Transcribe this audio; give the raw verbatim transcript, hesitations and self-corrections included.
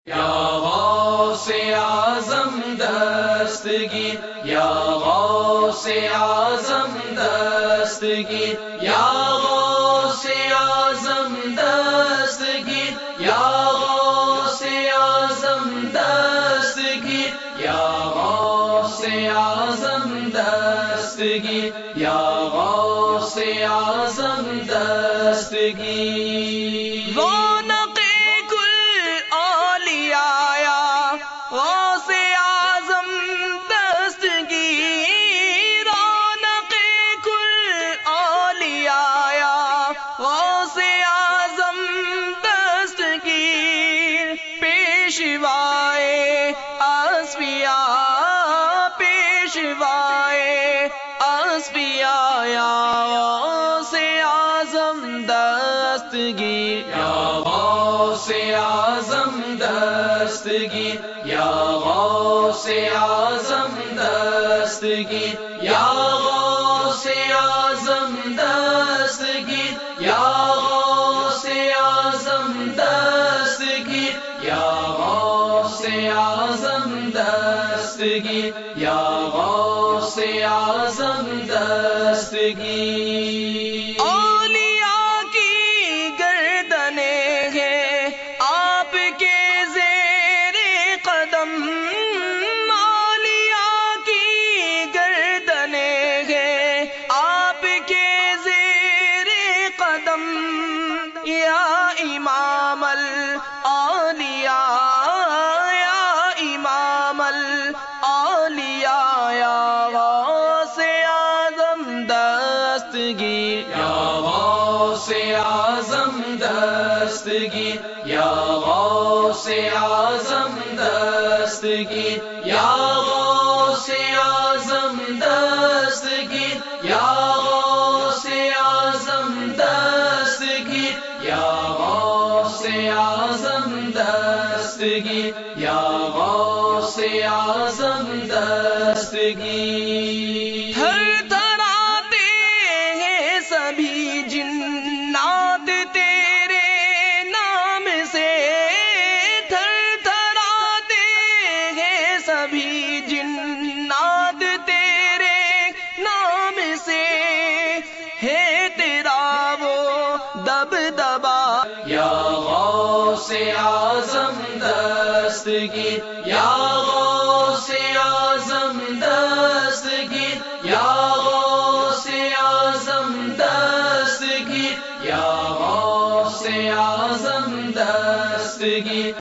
یا غوث اعظم دستگیر، یا غوث اعظم دستگیر، یا غوث اعظم دستگیر، یا غوث اعظم دستگیر، یا غوث اعظم دستگیر، یا غوث اعظم دستگیر۔ رونق کل اولیاء غوث اعظم دستگیر، رونق کل اولیاء غوث اعظم دستگیر، پیشوائے اصفیاء، پیشوائے اصفیاء غوث اعظم دستگیر، یا غوث اعظم دستگیر، یا غوث اعظم دستگیر، یا غوث اعظم دستگیر، یا غوث اعظم دستگیر، یا غوث اعظم دستگیر، یا غوث اعظم دستگیر۔ اولیاء کی گردنیں ہیں آپ کے زیر قدم، اولیاء کی گردنیں ہیں آپ کے زیر قدم، یا امام الاولیاء، یا امام الاولیاء یا غوث اعظم دستگیر، یا غوث اعظم دستگیر، یا غوث اعظم دستگیر، یا غوث اعظم دستگیر، یا غوث اعظم دستگیر، یا غوث اعظم دستگیر، یا غوث اعظم دستگیر۔ تھر تھراتے ہیں سبھی جنات تیرے نام سے، تھر تھراتے ہیں سبھی جنات تیرے نام سے، ہے تیرا وہ دبدبا، یا غوث اعظم دستگیر، یا غوث اعظم دستگیر، یا غوث اعظم دستگیر، یا غوث اعظم دستگیر۔